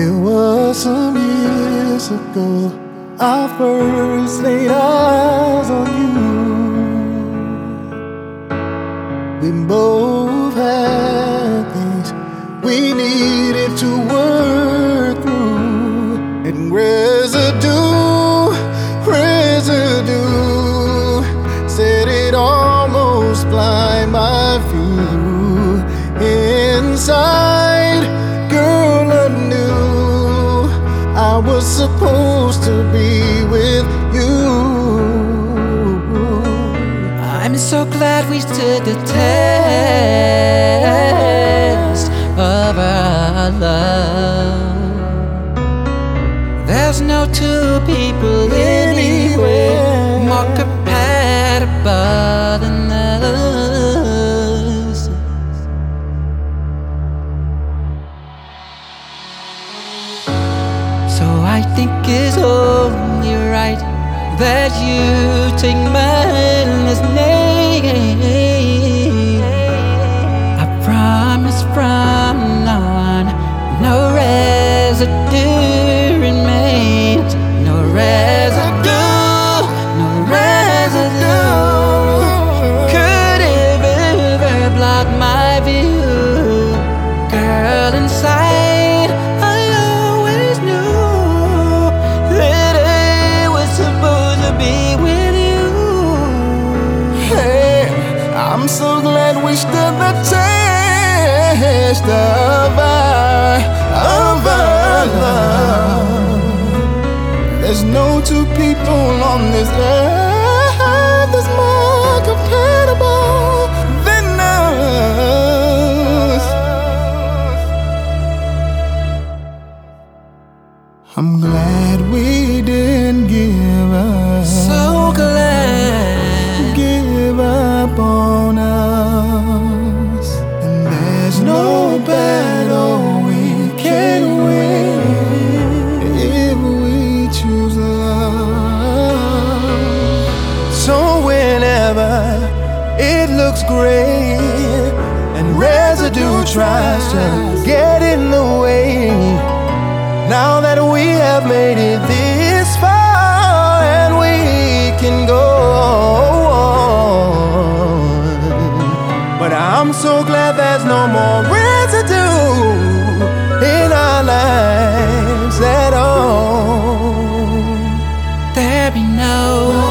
It was some years ago I first laid eyes on you. We both had things we needed to work through, and residue said it almost blind my view. Inside, girl, I knew I was supposed to be with you. I'm so glad we stood the test of our love. There's no two people anywhere more compatible than us. So I think it's only right that you take my last name. I promise from now on, no residue remains. No residue, no residue could ever block my view. Girl, inside I always knew that I was supposed to be with you. Hey, I'm so glad we stood the test of our love. There's no two people on this earth that's more compatible than us. I'm glad we didn't give up. So glad. Give up on us. And there's no battle we can win if we choose love. So whenever it looks great and residue tries to get in the way, now that we have made it this far and we can go on, but I'm so glad there's no more residue in our lives at all. There be no